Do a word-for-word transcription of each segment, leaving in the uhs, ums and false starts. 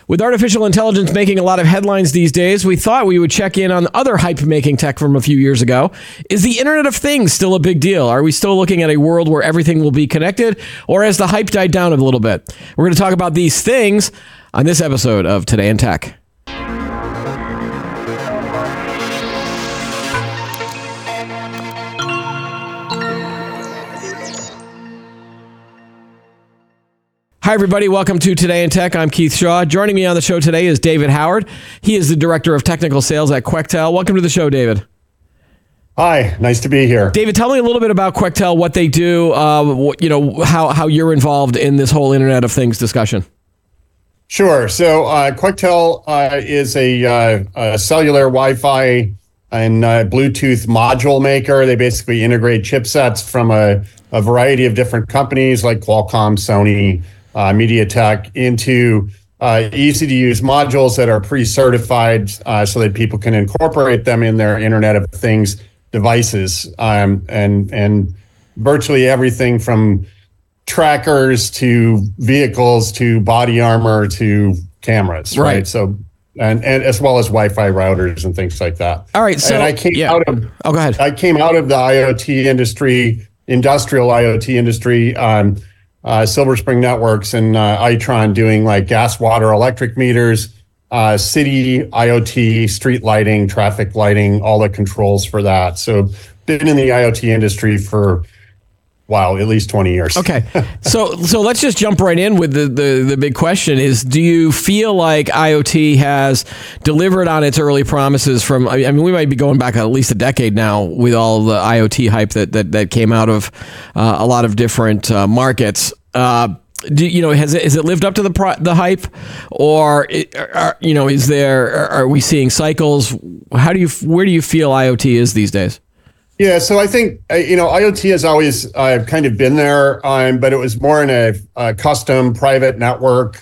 With artificial intelligence making a lot of headlines these days, we thought we would check in on other hype-making tech from a few years ago. Is the Internet of Things still a big deal? Are we still looking at a world where everything will be connected, or has the hype died down a little bit? We're going to talk about these things on this episode of Today in Tech. Hi, everybody. Welcome to Today in Tech. I'm Keith Shaw. Joining me on the show today is David Howard. He is the Director of Technical Sales at Quectel. Welcome to the show, David. Hi, nice to be here. David, tell me a little bit about Quectel, what they do, uh, you know, how, how you're involved in this whole Internet of Things discussion. Sure. So uh, Quectel uh, is a, uh, a cellular Wi-Fi and uh, Bluetooth module maker. They basically integrate chipsets from a, a variety of different companies like Qualcomm, Sony, Uh, MediaTek into uh, easy-to-use modules that are pre-certified uh, so that people can incorporate them in their Internet of Things devices. Um, and, and virtually everything from trackers to vehicles to body armor to cameras, right? Right. So, and, and as well as Wi-Fi routers and things like that. All right. So and I came yeah. out of oh, go ahead. I came out of the IoT industry, industrial IoT industry. Um, Uh, Silver Spring Networks and uh, Itron doing like gas, water, electric meters, uh, city IoT, street lighting, traffic lighting, all the controls for that. So been in the IoT industry for, wow, at least twenty years. Okay. So so let's just jump right in with the, the, the big question is, do you feel like IoT has delivered on its early promises from, I mean, we might be going back at least a decade now with all the IoT hype that, that, that came out of uh, a lot of different uh, markets. Uh, do, you know, has it, has it lived up to the pro, the hype, or it, are, you know, is there, are, are we seeing cycles? How do you, where do you feel IoT is these days? Yeah, so I think, uh, you know, IoT has always uh, kind of been there, um, but it was more in a, a custom private network,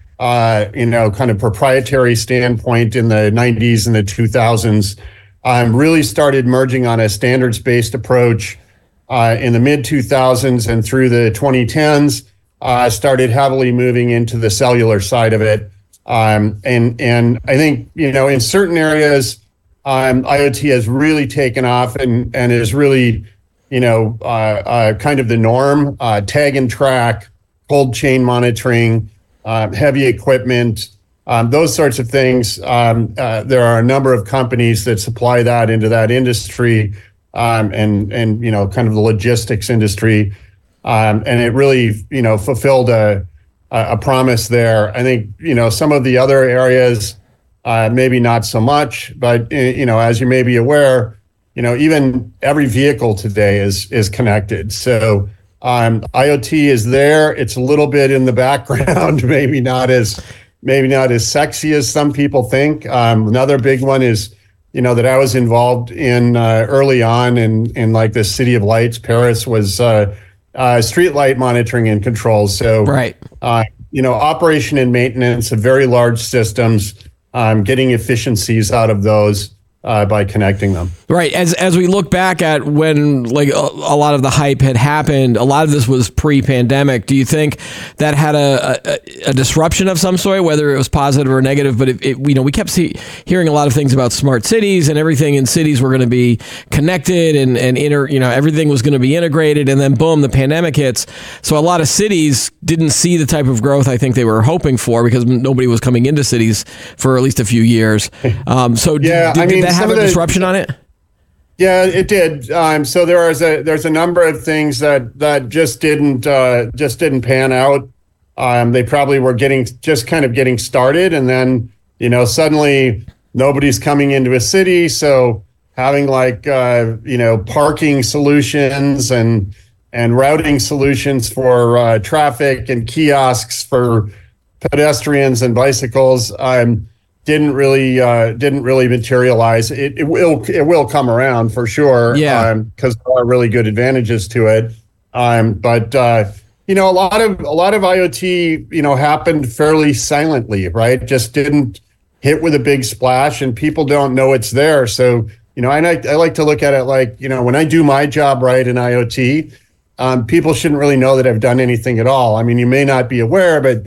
uh, you know, kind of proprietary standpoint in the nineties and the two thousands. Um, really started merging on a standards-based approach uh, in the mid two thousands and through the twenty tens. Uh, started heavily moving into the cellular side of it. Um, and, and I think, you know, in certain areas, Um, IoT has really taken off and, and is really, you know, uh, uh, kind of the norm. Uh, tag and track, cold chain monitoring, uh, heavy equipment, um, those sorts of things. Um, uh, there are a number of companies that supply that into that industry, um, and and you know, kind of the logistics industry, um, and it really, you know, fulfilled a a promise there. I think, you know, some of the other areas. Uh, maybe not so much, but you know, as you may be aware, you know, even every vehicle today is is connected. So um, IoT is there. It's a little bit in the background, maybe not as maybe not as sexy as some people think. Um, another big one is, you know, that I was involved in uh, early on in in like the City of Lights, Paris, was uh, uh, street light monitoring and controls. So right, uh, you know, operation and maintenance of very large systems. Um, getting efficiencies out of those uh, by connecting them. Right. As as we look back at when like a, a lot of the hype had happened, a lot of this was pre-pandemic. Do you think that had a, a, a disruption of some sort, whether it was positive or negative? But it, it, you know, we kept see, hearing a lot of things about smart cities and everything in cities were going to be connected and and inter, you know, everything was going to be integrated. And then boom, the pandemic hits. So a lot of cities didn't see the type of growth I think they were hoping for because nobody was coming into cities for at least a few years. Um, so yeah, did, I did mean, that have a the, disruption on it? Yeah, it did. Um, so there was a there's a number of things that that just didn't uh, just didn't pan out. Um, they probably were getting just kind of getting started, and then you know suddenly nobody's coming into a city, so having like uh, you know parking solutions and and routing solutions for uh, traffic and kiosks for pedestrians and bicycles. Um, didn't really uh, didn't really materialize. It, it will it will come around for sure. Yeah, because um, there are really good advantages to it. Um, but uh, you know, a lot of a lot of IoT, you know, happened fairly silently, right? Just didn't hit with a big splash, and people don't know it's there. So you know, I I like to look at it like, you know, when I do my job right in IoT, um, people shouldn't really know that I've done anything at all. I mean, you may not be aware, but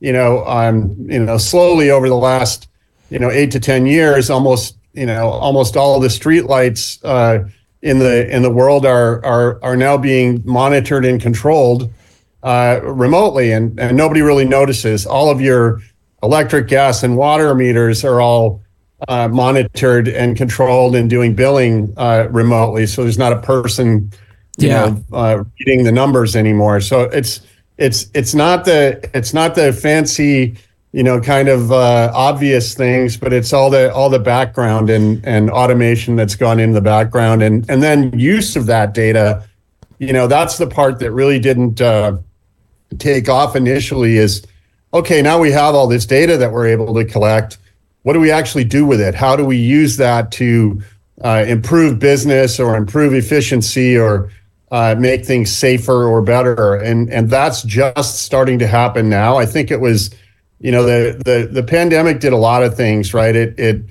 you know, um, you know, slowly over the last, you know, eight to ten years, almost, you know, almost all of the streetlights uh, in the in the world are are are now being monitored and controlled uh, remotely, and and nobody really notices. All of your electric, gas, and water meters are all uh, monitored and controlled and doing billing uh, remotely. So there's not a person, you Yeah. know, uh, reading the numbers anymore. So it's it's it's not the it's not the fancy, you know, kind of uh, obvious things, but it's all the all the background and and automation that's gone in the background, and and then use of that data. You know, that's the part that really didn't uh, take off initially. Is okay, now we have all this data that we're able to collect. What do we actually do with it? How do we use that to uh, improve business or improve efficiency or uh, make things safer or better? And and that's just starting to happen now. I think it was, you know, the the the pandemic did a lot of things, right? It it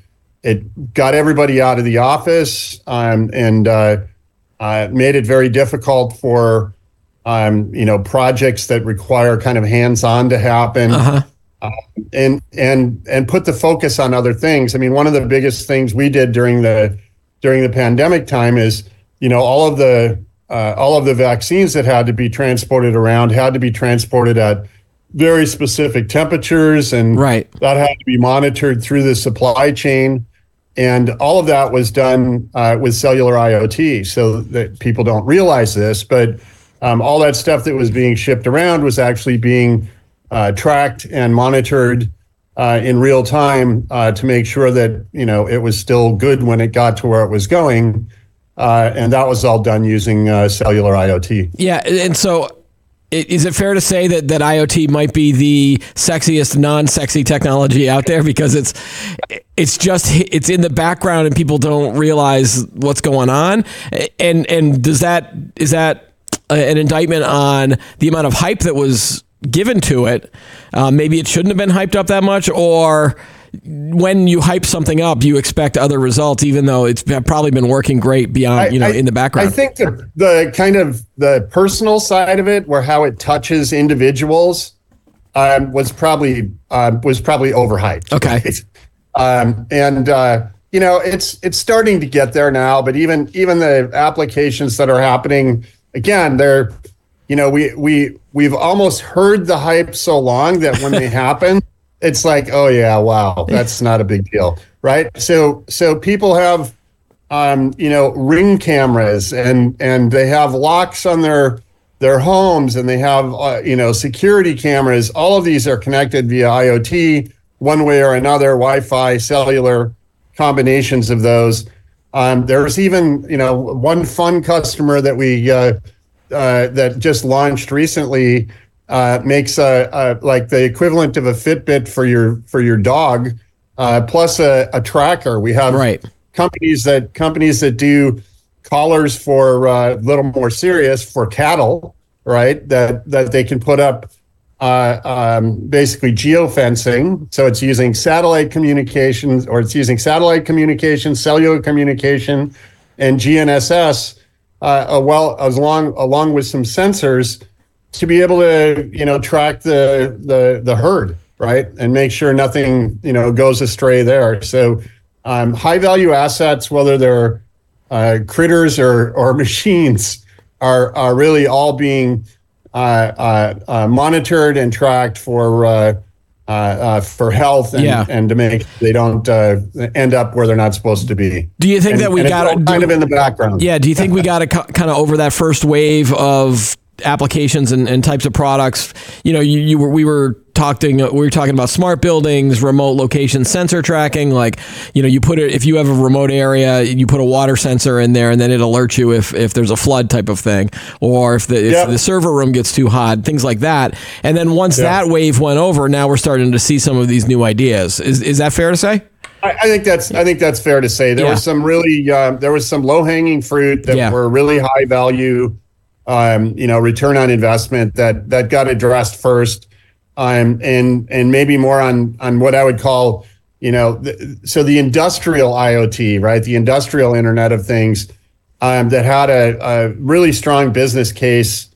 it got everybody out of the office um, and uh, uh, made it very difficult for um, you know, projects that require kind of hands-on to happen. Uh-huh. Uh, and and and put the focus on other things. I mean, one of the biggest things we did during the during the pandemic time is, you know, all of the uh, all of the vaccines that had to be transported around had to be transported at very specific temperatures, and Right. that had to be monitored through the supply chain. And all of that was done uh, with cellular IoT, so that people don't realize this, but um, all that stuff that was being shipped around was actually being uh, tracked and monitored uh, in real time uh, to make sure that, you know, it was still good when it got to where it was going. Uh, and that was all done using uh, cellular IoT. Yeah, and so i- is it fair to say that, that IoT might be the sexiest non-sexy technology out there, because it's it's just it's in the background and people don't realize what's going on? And and does that is that an indictment on the amount of hype that was given to it? Uh, maybe it shouldn't have been hyped up that much, or when you hype something up, you expect other results, even though it's probably been working great beyond, I, you know, I, in the background. I think the, the kind of the personal side of it, where how it touches individuals, um, was probably uh, was probably overhyped. Okay. Right? Um, and uh, you know, it's it's starting to get there now. But even even the applications that are happening, again, they're, you know, we we we've almost heard the hype so long that when they happen, it's like, oh yeah, wow, that's not a big deal, right? So so people have, um, you know, Ring cameras, and and they have locks on their their homes, and they have uh, you know, security cameras. All of these are connected via IoT, one way or another, Wi-Fi, cellular, combinations of those. Um, there's even, you know, one fun customer that we uh, uh, that just launched recently. Uh, makes a, a like the equivalent of a Fitbit for your for your dog, uh, plus a, a tracker. We have Right. companies that companies that do collars for uh, a little more serious for cattle, right? That that they can put up uh, um, basically geofencing. So it's using satellite communications, or it's using satellite communication, cellular communication, and G N S S. Uh, well, as long along with some sensors, to be able to, you know, track the the the herd, right, and make sure nothing, you know, goes astray there. So um, high value assets, whether they're uh, critters or or machines, are are really all being uh, uh, uh, monitored and tracked for uh, uh, uh, for health, and, Yeah. and to make they don't uh, end up where they're not supposed to be. Do you think And- that we and it's got all kind of in the background? Yeah. Do you think we got to kind of over that first wave of applications and, and types of products? You know, you, you were we were talking we were talking about smart buildings, remote location sensor tracking. Like, you know, you put it if you have a remote area, you put a water sensor in there, and then it alerts you if if there's a flood type of thing, or if the if Yep. the server room gets too hot, things like that. And then once Yeah. that wave went over, now we're starting to see some of these new ideas. Is is that fair to say? I, I think that's I think that's fair to say. There Yeah. was some really uh, there was some low hanging fruit that Yeah. were really high value, um, you know, return on investment that that got addressed first, um, and and maybe more on on what I would call, you know, the, so the industrial IoT, right, the industrial Internet of Things, um, that had a, a really strong business case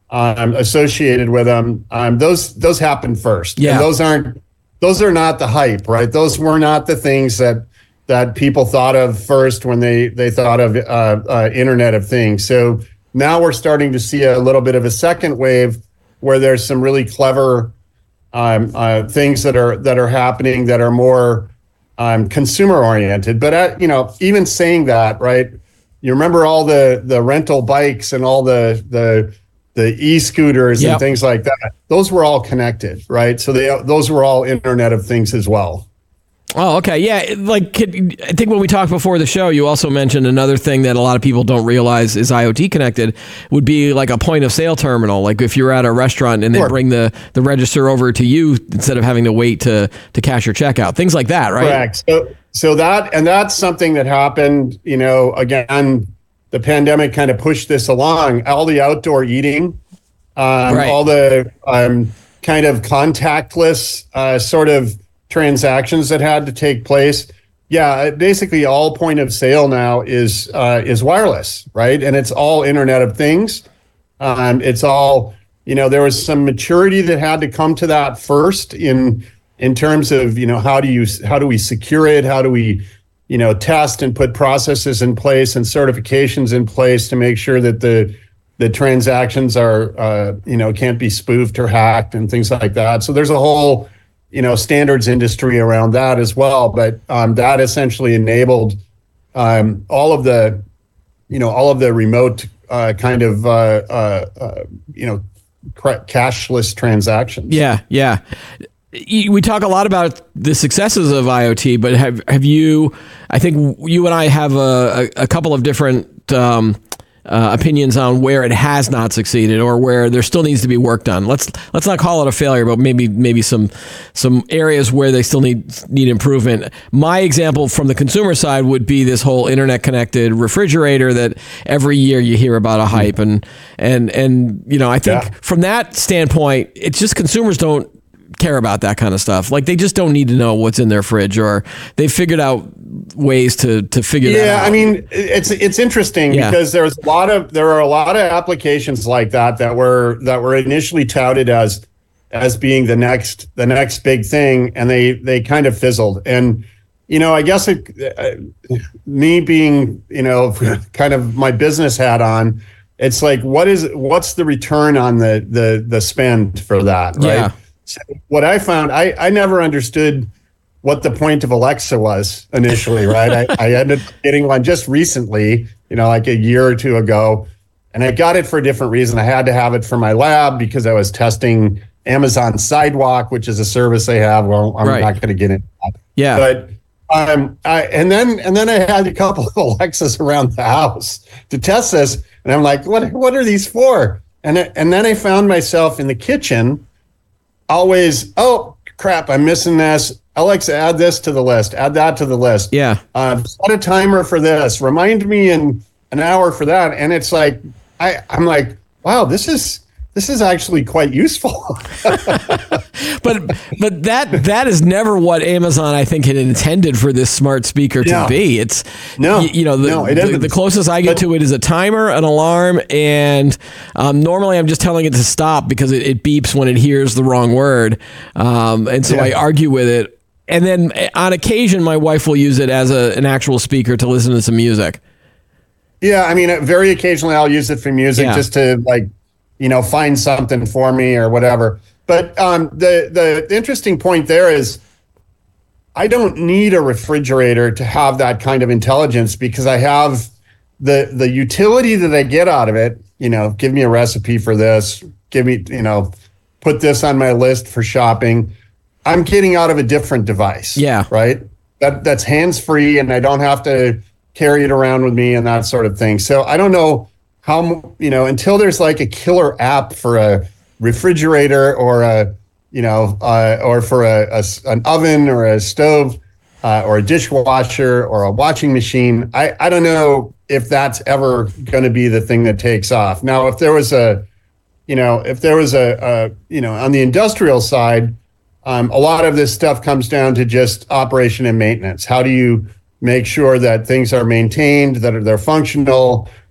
um, associated with them. Um, those those happen first. Yeah. And those aren't those are not the hype, right? Those were not the things that that people thought of first when they they thought of uh, uh, Internet of Things. So now we're starting to see a little bit of a second wave where there's some really clever um, uh, things that are that are happening that are more um, consumer oriented. But uh, you know, even saying that, right? You remember all the the rental bikes and all the the the e-scooters Yep. and things like that. Those were all connected, right? So they those were all Internet of Things as well. Oh, okay. Yeah. Like, could- I think when we talked before the show, you also mentioned another thing that a lot of people don't realize is IoT connected would be like a point of sale terminal. Like if you're at a restaurant and they Sure. bring the, the register over to you instead of having to wait to, to cash your checkout, things like that, right? Correct. So, so that, and that's something that happened, you know, again, the pandemic kind of pushed this along. All the outdoor eating, um, Right. all the um, kind of contactless uh, sort of transactions that had to take place. Yeah, basically all point of sale now is uh, is wireless, right? And it's all Internet of Things. Um, it's all, you know, there was some maturity that had to come to that first in in terms of, you know, how do you how do we secure it? How do we, you know, test and put processes in place and certifications in place to make sure that the the transactions are, uh, you know, can't be spoofed or hacked and things like that. So there's a whole, you know, standards industry around that as well. But um, that essentially enabled um, all of the, you know, all of the remote uh, kind of, uh, uh, uh, you know, cr- cashless transactions. Yeah. Yeah. Y- We talk a lot about the successes of IoT, but have have you? I think you and I have a, a, a couple of different um, uh, opinions on where it has not succeeded or where there still needs to be work done. Let's let's not call it a failure, but maybe maybe some some areas where they still need need improvement. My example from the consumer side would be this whole internet connected refrigerator that every year you hear about a hype and and and you know I think Yeah. from that standpoint, it's just consumers don't care about that kind of stuff. Like they just don't need to know what's in their fridge, or they've figured out ways to to figure that out. Yeah, I mean, it's it's interesting Yeah. because there's a lot of there are a lot of applications like that that were that were initially touted as as being the next the next big thing, and they they kind of fizzled. And you know, I guess it, uh, me being, you know, kind of my business hat on, it's like what is what's the return on the the the spend for that, right? Yeah. So what I found, I I never understood what the point of Alexa was initially, right? I, I ended up getting one just recently, you know, like a year or two ago. And I got it for a different reason. I had to have it for my lab because I was testing Amazon Sidewalk, which is a service they have. Well, I'm Right. not going to get into that. Yeah. But um, I, and then and then I had a couple of Alexas around the house to test this. And I'm like, what what are these for? And I- and then I found myself in the kitchen always, oh, crap, I'm missing this. Alexa, add this to the list. Add that to the list. Yeah. Uh, set a timer for this. Remind me in an hour for that. And it's like, I, I'm like, wow, this is this is actually quite useful. But but that that is never what Amazon I think had intended for this smart speaker to No. be. It's No. y- you know the, No, it the, isn't. the closest I get But- to it is a timer, an alarm, and um, normally I'm just telling it to stop because it, it beeps when it hears the wrong word, um, and so Yeah. I argue with it. And then eh, on occasion, my wife will use it as a, an actual speaker to listen to some music. Yeah, I mean, very occasionally I'll use it for music Yeah. just to like, you know, find something for me or whatever. But um, the the interesting point there is, I don't need a refrigerator to have that kind of intelligence because I have the the utility that I get out of it. You know, give me a recipe for this. Give me, you know, put this on my list for shopping. I'm getting out of a different device. Yeah. Right. That that's hands free, and I don't have to carry it around with me and that sort of thing. So I don't know how, you know, until there's like a killer app for a refrigerator or a, you know, uh, or for a, a s- an oven or a stove uh, or a dishwasher or a washing machine. I, I don't know if that's ever going to be the thing that takes off. Now, if there was a, you know, if there was a, a you know, on the industrial side, um, a lot of this stuff comes down to just operation and maintenance. How do you make sure that things are maintained, that they're functional,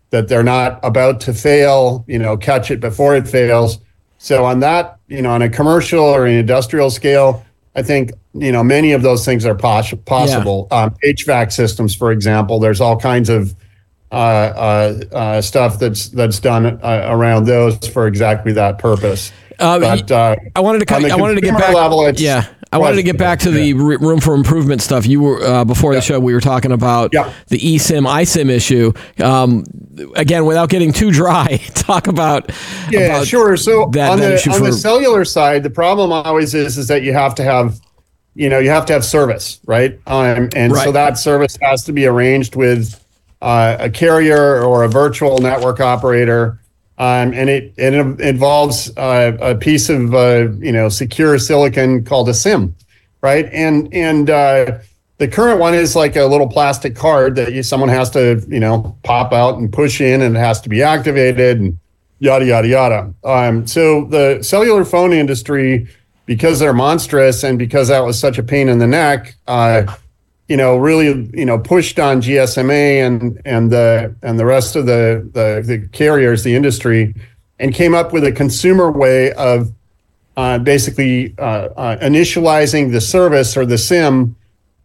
that they're not about to fail, you know, catch it before it fails. So on that, you know, on a commercial or an industrial scale, I think, you know, many of those things are pos- possible. Yeah. Um, H V A C systems, for example, there's all kinds of uh, uh, uh, stuff that's that's done uh, around those for exactly that purpose. Uh, but uh, I wanted to I wanted to get back. Level, yeah. I wanted to get back to the room for improvement stuff. You were uh, before the show. We were talking about yeah. the eSIM, iSIM issue. Um, again, without getting too dry, talk about yeah, about sure. So that, on that the issue on for, the cellular side, the problem always is is that you have to have, you know, you have to have service, right? Um, and right. so that service has to be arranged with uh, a carrier or a virtual network operator. Um, and it, it involves uh, a piece of uh, you know secure silicon called a SIM, right? And and uh, the current one is like a little plastic card that you, someone has to you know pop out and push in, and it has to be activated, and yada yada yada. Um, so the cellular phone industry, because they're monstrous and because that was such a pain in the neck, uh, you know, really, you know, pushed on G S M A and and the and the rest of the, the the carriers, the industry, and came up with a consumer way of uh, basically uh, uh, initializing the service or the SIM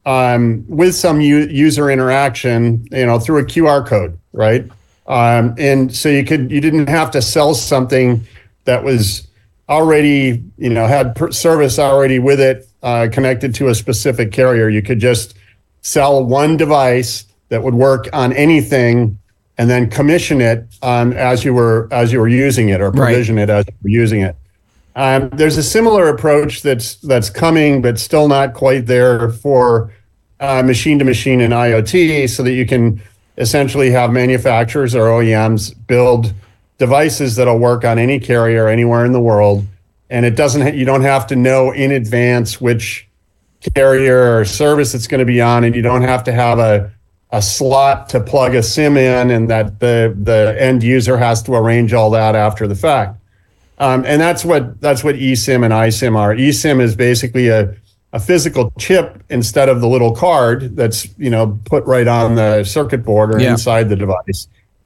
um, with some u- user interaction, you know, through a Q R code, right? Um, and so you could you didn't have to sell something that was already, you know, had per- service already with it uh, connected to a specific carrier. You could just sell one device that would work on anything, and then commission it um, as you were as you were using it, or provision right. it as you were using it. Um, there's a similar approach that's that's coming, but still not quite there for uh, machine to machine and IoT, so that you can essentially have manufacturers or O E Ms build devices that'll work on any carrier anywhere in the world, and it doesn't ha- you don't have to know in advance which carrier or service it's going to be on, and you don't have to have a a slot to plug a SIM in, and that the the end user has to arrange all that after the fact. Um, and that's what that's what eSIM and iSIM are. eSIM is basically a a physical chip instead of the little card that's you know put right on the circuit board or yeah. inside the device.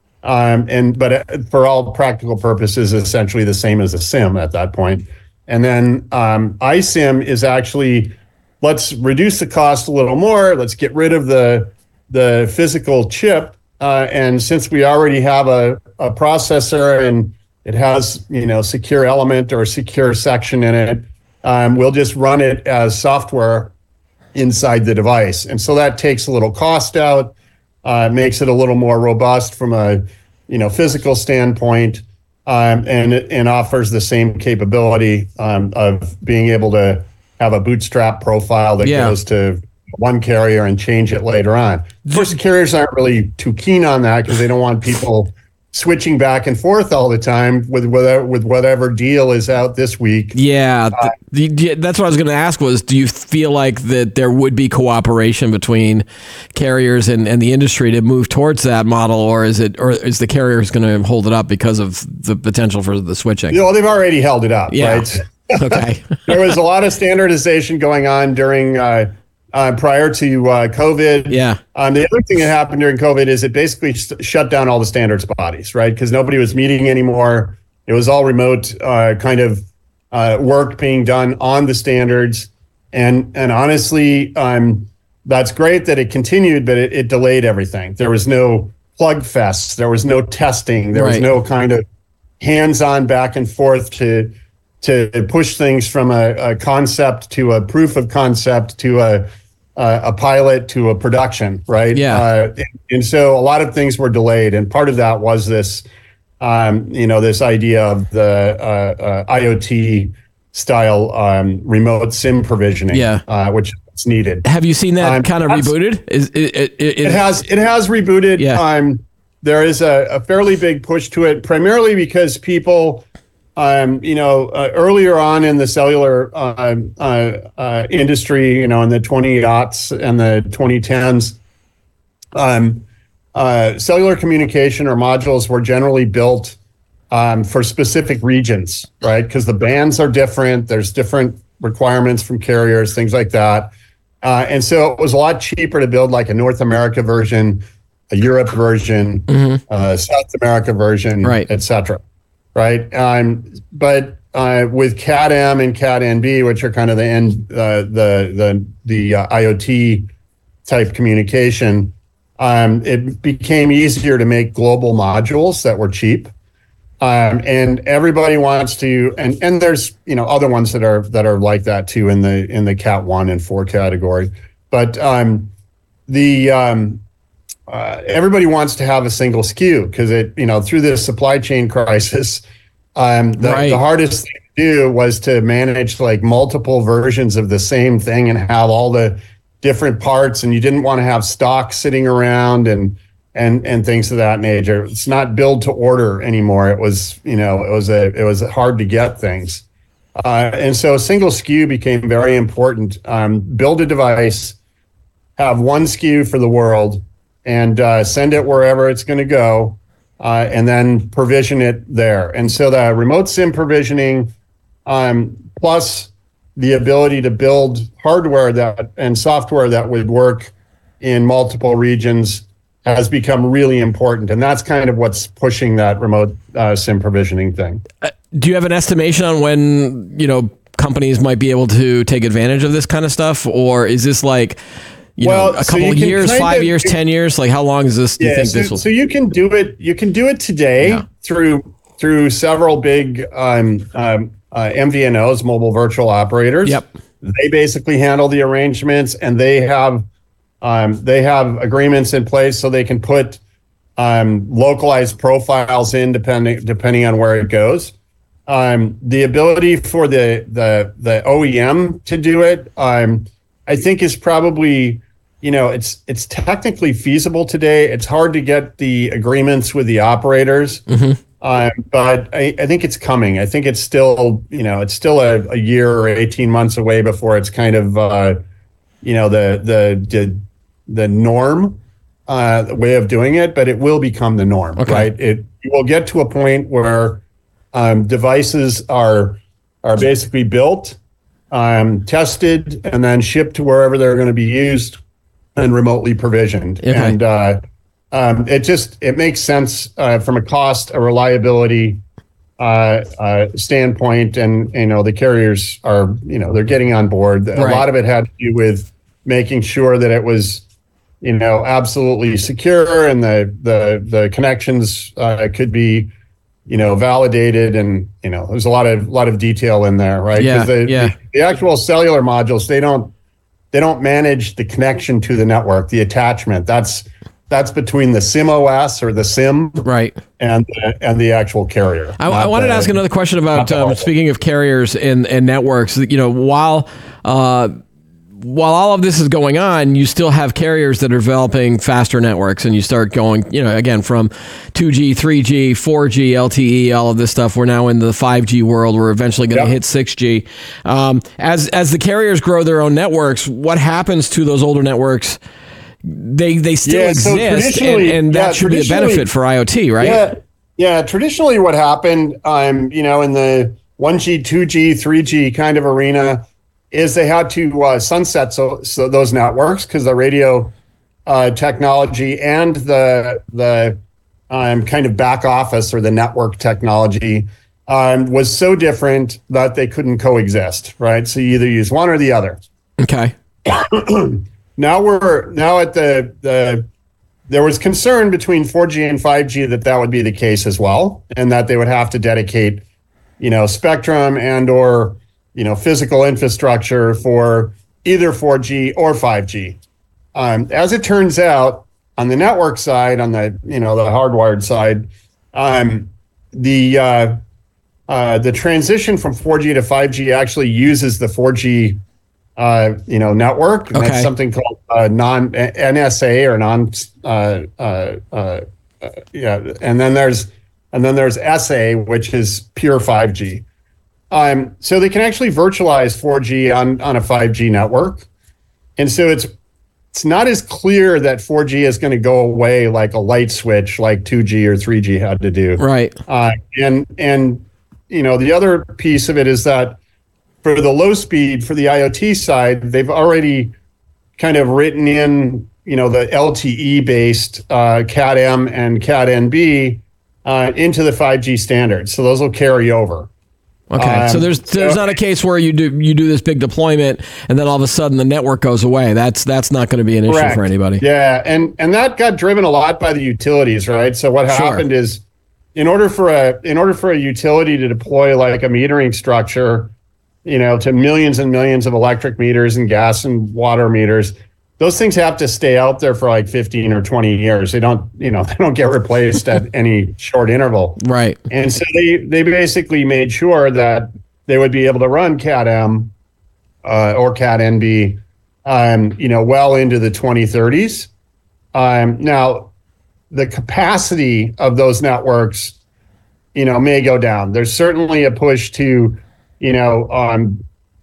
Um, and but for all practical purposes, essentially the same as a SIM at that point. And then um, iSIM is actually, let's reduce the cost a little more. Let's get rid of the the physical chip, uh, and since we already have a, a processor and it has you know secure element or secure section in it, um, we'll just run it as software inside the device, and so that takes a little cost out, uh, makes it a little more robust from a you know physical standpoint, um, and and offers the same capability um, of being able to have a bootstrap profile that yeah. goes to one carrier and change it later on. Of course, the carriers aren't really too keen on that because they don't want people switching back and forth all the time with whatever, with whatever deal is out this week. Yeah, uh, the, the, that's what I was going to ask was, do you feel like that there would be cooperation between carriers and, and the industry to move towards that model, or is it, or is the carriers going to hold it up because of the potential for the switching? You know, they've already held it up, yeah. right? Okay. There was a lot of standardization going on during uh, uh, prior to uh, COVID. Yeah. Um, the other thing that happened during COVID is it basically st- shut down all the standards bodies, right? Because nobody was meeting anymore. It was all remote uh, kind of uh, work being done on the standards. And and honestly, um, that's great that it continued, but it, it delayed everything. There was no plug fests. There was no testing. There right. was no kind of hands-on back and forth to to push things from a, a concept to a proof of concept to a a, a pilot to a production, right? Yeah. Uh, and, and so a lot of things were delayed, and part of that was this, um, you know, this idea of the uh, uh, IoT style um, remote SIM provisioning, yeah. uh, which is needed. Have you seen that um, kind of rebooted? Is it, it, it, it has it has rebooted. Yeah. Um, there is a, a fairly big push to it, primarily because people. Um, you know, uh, earlier on in the cellular uh, uh, uh, industry, you know, in the twenty aughts and the twenty tens, um, uh, cellular communication or modules were generally built um, for specific regions, right? Because the bands are different. There's different requirements from carriers, things like that. Uh, and so it was a lot cheaper to build like a North America version a Europe version, mm-hmm. uh, South America version, right. et cetera. Right. Um, but uh, with Cat M and Cat N B, which are kind of the end, uh, the the the uh, IoT type communication, um, it became easier to make global modules that were cheap. Um, and everybody wants to, and, and there's, you know, other ones that are, that are like that too in the, in the Cat one and four category. But, um, the, um, uh, everybody wants to have a single S K U because it, you know, through this supply chain crisis, um, the, right. the hardest thing to do was to manage like multiple versions of the same thing and have all the different parts. And you didn't want to have stock sitting around and, and and things of that nature. It's not build to order anymore. It was, you know, it was a it was hard to get things. Uh, and so a single S K U became very important. Um, build a device, have one S K U for the world, and uh, send it wherever it's going to go, uh, and then provision it there. And so the remote SIM provisioning, um, plus the ability to build hardware that and software that would work in multiple regions has become really important. And that's kind of what's pushing that remote uh, SIM provisioning thing. Uh, do you have an estimation on when, you know, companies might be able to take advantage of this kind of stuff? Or is this like, you well, know, a couple so of years, five of, years, ten years? Like how long is this, do yeah, you think so, this will? So you can do it, you can do it today yeah. through through several big um, um, uh, M V N Os, mobile virtual operators. Yep. They basically handle the arrangements and they have Um, they have agreements in place so they can put um, localized profiles in depending depending on where it goes. Um, the ability for the the the O E M to do it, um, I think, is probably, you know, it's it's technically feasible today. It's hard to get the agreements with the operators, mm-hmm. uh, but I, I think it's coming. I think it's still, you know, it's still a, a year or eighteen months away before it's kind of, uh, you know, the the the the norm uh, way of doing it, but it will become the norm, okay. right? It you will get to a point where um, devices are are basically built, um, tested, and then shipped to wherever they're going to be used and remotely provisioned. Okay. And uh, um, it just it makes sense uh, from a cost, a reliability uh, uh, standpoint, and you know the carriers are you know they're getting on board. Right. A lot of it had to do with making sure that it was, you know, absolutely secure and the the the connections uh, could be, you know, validated, and you know, there's a lot of lot of detail in there, right? Yeah, the, yeah. the the actual cellular modules, they don't they don't manage the connection to the network, the attachment. That's that's between the SIM O S or the SIM, right, and and the actual carrier. I, I wanted the, to ask another question about um, speaking of carriers and and networks. You know, while uh, While all of this is going on, you still have carriers that are developing faster networks, and you start going, you know, again, from two G, three G, four G, L T E, all of this stuff. We're now in the five G world. We're eventually going to yep. hit six G. Um, as as the carriers grow their own networks, what happens to those older networks? They they still yeah, so exist, and, and that yeah, should be a benefit for IoT, right? Yeah, yeah. Traditionally, what happened, um, you know, in the one G, two G, three G kind of arena, is they had to uh, sunset so, so those networks because the radio uh, technology and the the um, kind of back office or the network technology um, was so different that they couldn't coexist, right? So you either use one or the other. Okay. Now we're now at the the there was concern between four G and five G that that would be the case as well, and that they would have to dedicate, you know, spectrum and or you know, physical infrastructure for either four G or five G. Um, as it turns out, on the network side, on the you know the hardwired side, um, the uh, uh, the transition from four G to five G actually uses the four G uh, you know network. And okay. That's something called uh, non N S A or non uh, uh, uh, yeah. And then there's and then there's S A, which is pure five G. Um, so they can actually virtualize four G on, on a five G network. And so it's it's not as clear that four G is going to go away like a light switch like two G or three G had to do. Right. Uh, and, and you know, the other piece of it is that for the low speed, for the IoT side, they've already kind of written in you know, the L T E-based uh, Cat M and Cat N B uh, into the five G standards. So those will carry over. Okay, um, so there's there's so, not a case where you do you do this big deployment and then all of a sudden the network goes away. That's that's not going to be an correct. issue for anybody. Yeah, and and that got driven a lot by the utilities, right? So what sure. happened is, in order for a in order for a utility to deploy like a metering structure, you know, to millions and millions of electric meters and gas and water meters, those things have to stay out there for like fifteen or twenty years. They don't, you know, they don't get replaced at any short interval. Right. And so they, they basically made sure that they would be able to run Cat M uh, or Cat N B, um, you know, well into the twenty thirties. Um, now, the capacity of those networks, you know, may go down. There's certainly a push to, you know, um,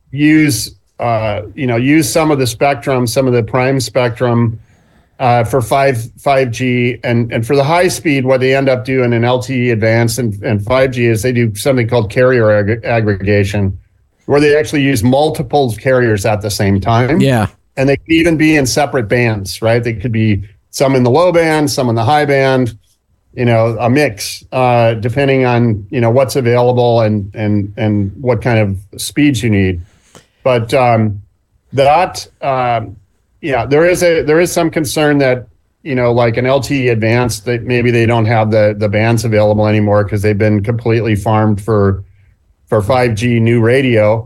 use Uh, you know, use some of the spectrum, some of the prime spectrum uh, for five five G, and and for the high speed, what they end up doing in L T E Advanced and, and five G is they do something called carrier ag- aggregation, where they actually use multiple carriers at the same time. Yeah, and they could even be in separate bands, right? They could be some in the low band, some in the high band. You know, a mix uh, depending on you know what's available and and and what kind of speeds you need. But um, that, um, yeah, there is a there is some concern that you know, like an L T E Advanced, that maybe they don't have the the bands available anymore because they've been completely farmed for for five G new radio.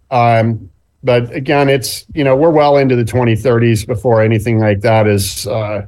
Um, but again, it's you know we're well into the twenty thirties before anything like that is uh,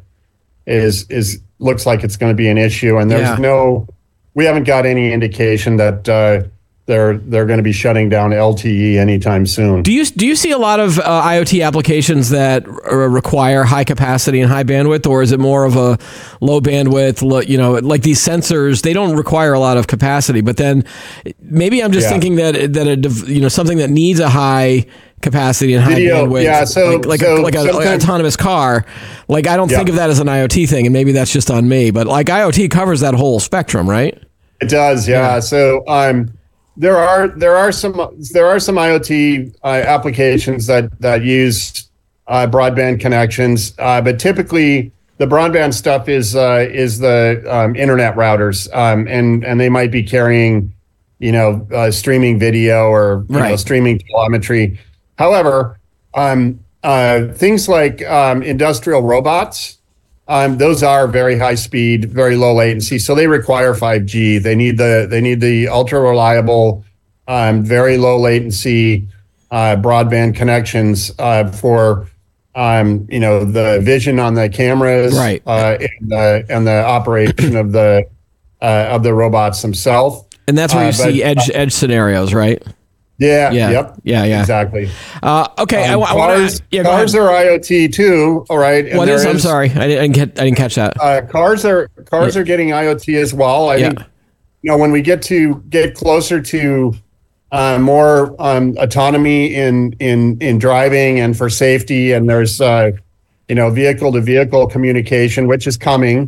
is is looks like it's going to be an issue, and there's yeah. no, we haven't got any indication that. Uh, They're they're going to be shutting down L T E anytime soon. Do you do you see a lot of uh, IoT applications that r- require high capacity and high bandwidth, or is it more of a low bandwidth? Low, you know, like these sensors, they don't require a lot of capacity. But then maybe I'm just yeah. thinking that that a you know something that needs a high capacity and high Video, bandwidth, yeah, so, like like, so a, like a, an autonomous car. Like I don't yeah. think of that as an IoT thing, and maybe that's just on me. But like IoT covers that whole spectrum, right? It does, yeah. yeah. So um. There are there are some there are some IoT uh, applications that that use uh, broadband connections, uh, but typically the broadband stuff is uh, is the um, internet routers, um, and and they might be carrying, you know, uh, streaming video or you right. know, streaming telemetry. However, um, uh, things like um, industrial robots. Um, those are very high speed, very low latency, so they require five G. They need the they need the ultra reliable, um, very low latency uh, broadband connections uh, for um, you know the vision on the cameras, right. uh, and the and the operation of the uh, of the robots themselves. And that's where you uh, see but, edge edge scenarios, right? Yeah, yeah, yep, yeah, yeah, exactly. Uh, okay, um, I, I cars, want to. Yeah, cars are IoT too. All right. And what is, is? I'm sorry, I didn't get. I didn't catch that. Uh, cars are cars yeah. are getting IoT as well. I yeah. think you know when we get to get closer to uh, more um, autonomy in in in driving and for safety, and there's uh, you know vehicle to vehicle communication, which is coming.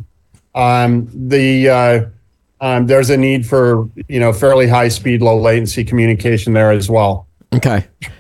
Um, the uh, Um, there's a need for, you know, fairly high speed, low latency communication there as well. Okay.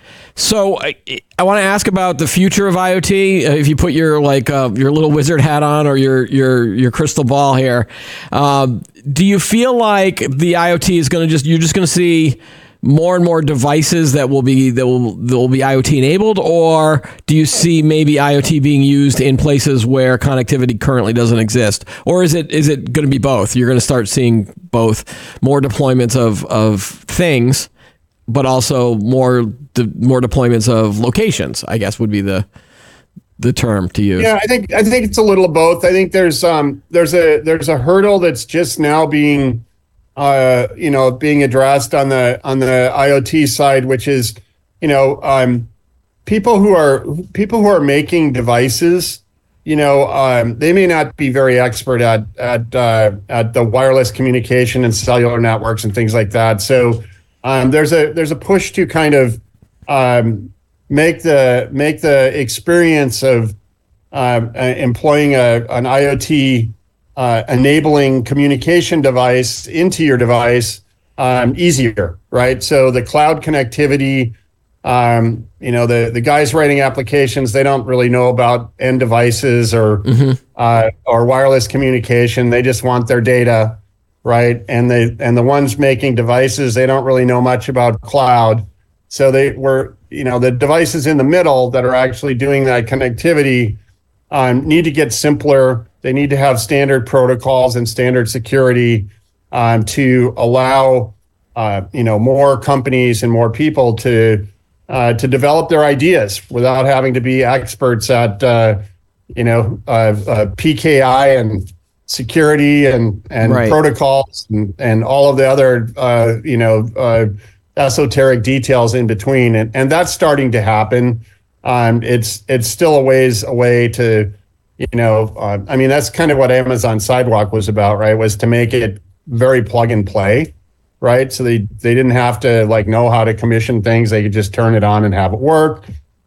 So I, I want to ask about the future of IoT. Uh, if you put your like uh, your little wizard hat on or your your your crystal ball here, um, do you feel like the IoT is going to just you're just going to see more and more devices that will be that will that will be IoT enabled, or do you see maybe IoT being used in places where connectivity currently doesn't exist, or is it is it going to be both? You're going to start seeing both more deployments of of things, but also more de- more deployments of locations, I guess would be the the term to use. Yeah, I think I think it's a little of both. I think there's um there's a there's a hurdle that's just now being Uh, you know, being addressed on the on the IoT side, which is, you know, um, people who are people who are making devices, you know, um, they may not be very expert at at uh, at the wireless communication and cellular networks and things like that. So um, there's a there's a push to kind of um, make the make the experience of uh, employing a an IoT Uh, enabling communication device into your device um, easier, right? So the cloud connectivity Um, you know, the the guys writing applications, they don't really know about end devices or mm-hmm. uh, or wireless communication. They just want their data, right? And they and the ones making devices, they don't really know much about cloud. So they were, you know, the devices in the middle that are actually doing that connectivity um, need to get simpler. They need to have standard protocols and standard security um, to allow, uh, you know, more companies and more people to uh, to develop their ideas without having to be experts at, uh, you know, uh, uh, P K I and security and and right. protocols and, and all of the other, uh, you know, uh, esoteric details in between, and and that's starting to happen. Um, it's it's still a ways away to, you know, uh, I mean, that's kind of what Amazon Sidewalk was about, right? Was to make it very plug and play, right? So they they didn't have to like know how to commission things; they could just turn it on and have it work.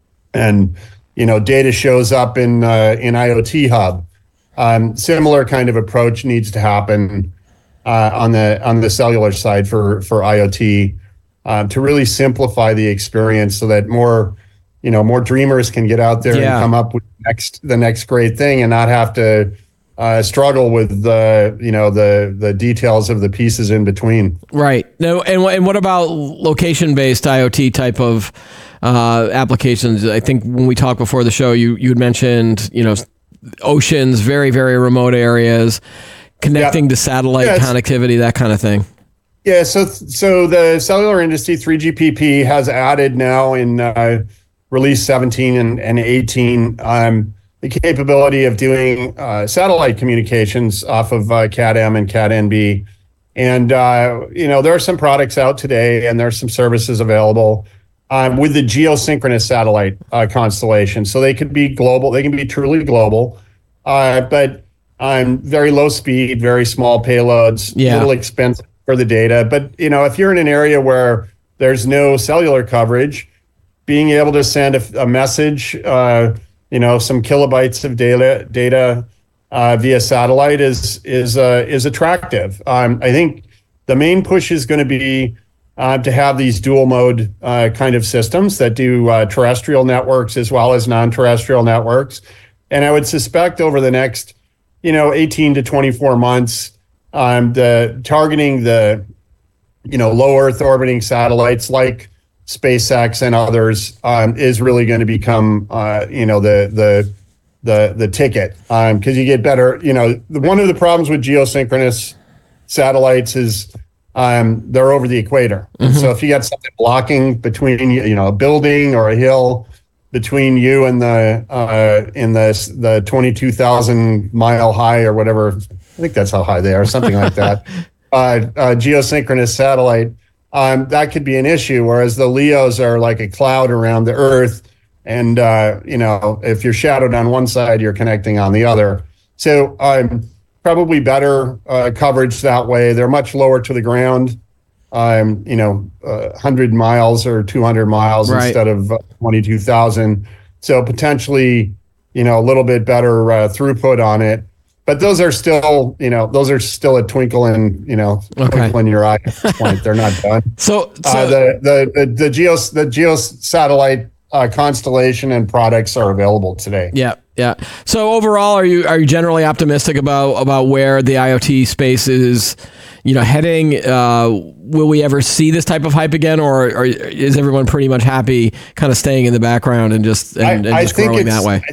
And you know, data shows up in uh, in IoT Hub. Um, similar kind of approach needs to happen uh, on the on the cellular side for for IoT. Uh, to really simplify the experience so that more, you know, more dreamers can get out there yeah. and come up with next the next great thing and not have to uh, struggle with the, you know, the the details of the pieces in between. Right. No, and and what about location-based IoT type of uh, applications? I think when we talked before the show, you you had mentioned, you know, oceans, very very remote areas, connecting yeah. to satellite yeah, connectivity, that kind of thing. Yeah, so so the cellular industry, three G P P, has added now in uh, release seventeen and, and eighteen um, the capability of doing uh, satellite communications off of uh, Cat M and Cat N B. And, uh, you know, there are some products out today and there's some services available um, with the geosynchronous satellite uh, constellation. So they could be global, they can be truly global, uh, but um, very low speed, very small payloads, yeah. little expensive for the data. But, you know, if you're in an area where there's no cellular coverage, being able to send a, a message, uh, you know, some kilobytes of data data uh, via satellite is is uh, is attractive. Um, I think the main push is going to be uh, to have these dual mode uh, kind of systems that do uh, terrestrial networks as well as non-terrestrial networks. And I would suspect over the next, you know, eighteen to twenty-four months, Um, the targeting the, you know, low Earth orbiting satellites like SpaceX and others um, is really going to become, uh, you know, the the the the ticket because um, you get better. You know, the, one of the problems with geosynchronous satellites is um, they're over the equator. Mm-hmm. So if you got something blocking between, you know, a building or a hill between you and the uh, in the the twenty-two thousand mile high or whatever. I think that's how high they are, something like that. Uh, uh, geosynchronous satellite, um, that could be an issue. Whereas the L E Os are like a cloud around the Earth, and uh, you know, if you're shadowed on one side, you're connecting on the other. So um, probably better uh, coverage that way. They're much lower to the ground. Um, you know, uh, one hundred miles or two hundred miles right. instead of uh, twenty-two thousand. So potentially, you know, a little bit better uh, throughput on it. But those are still, you know, those are still a twinkle in, you know, okay. twinkle in your eye at this point. They're not done. So, so uh, the, the the the geo the geo satellite uh, constellation and products are available today. Yeah, yeah. So overall, are you are you generally optimistic about about where the IoT space is, you know, heading? Uh, will we ever see this type of hype again, or, or is everyone pretty much happy, kind of staying in the background and just and, I, and I just think growing that way? I,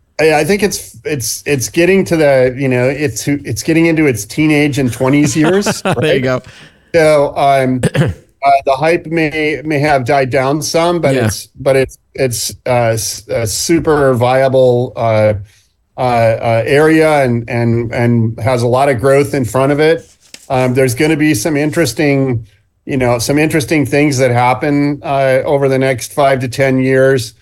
I think it's it's it's getting to the, you know, it's it's getting into its teenage and twenties years. Right? There you go. So um, uh, the hype may may have died down some, but yeah. it's but it's it's uh, a super viable uh, uh, uh, area and and and has a lot of growth in front of it. Um, there's going to be some interesting, you know, some interesting things that happen uh, over the next five to ten years.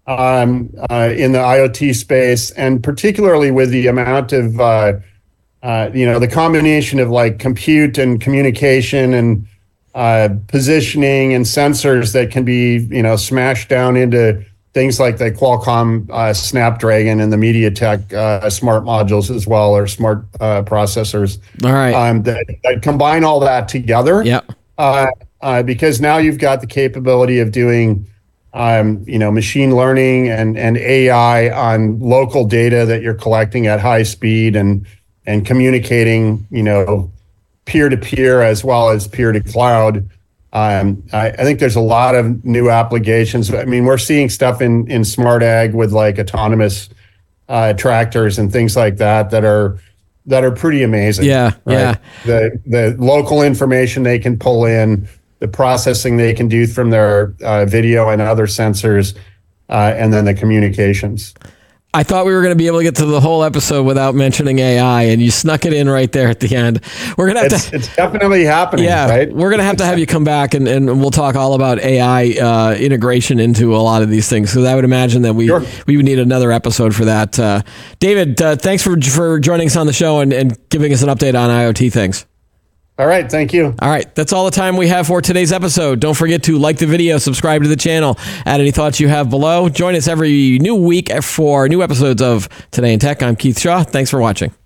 Um, uh, in the IoT space, and particularly with the amount of, uh, uh, you know, the combination of like compute and communication and uh, positioning and sensors that can be, you know, smashed down into things like the Qualcomm uh, Snapdragon and the MediaTek uh, smart modules as well, or smart uh, processors. All right. Um, that, that combine all that together. Yeah. Uh, uh, because now you've got the capability of doing um, you know, machine learning and, and A I on local data that you're collecting at high speed and, and communicating, you know, peer-to-peer as well as peer-to-cloud. Um, I, I think there's a lot of new applications. I mean, we're seeing stuff in, in smart ag with like autonomous uh, tractors and things like that that are that are pretty amazing. Yeah, right? yeah. The the local information they can pull in, the processing they can do from their uh, video and other sensors, uh, and then the communications. I thought we were going to be able to get to the whole episode without mentioning A I, and you snuck it in right there at the end. We're going to have it's, to. It's definitely happening. Yeah, right? We're going to have to have you come back, and, and we'll talk all about A I uh, integration into a lot of these things. Because I would imagine that we sure. we would need another episode for that. Uh, David, uh, thanks for for joining us on the show and, and giving us an update on IoT things. All right. Thank you. All right. That's all the time we have for today's episode. Don't forget to like the video, subscribe to the channel, add any thoughts you have below. Join us every new week for new episodes of Today in Tech. I'm Keith Shaw. Thanks for watching.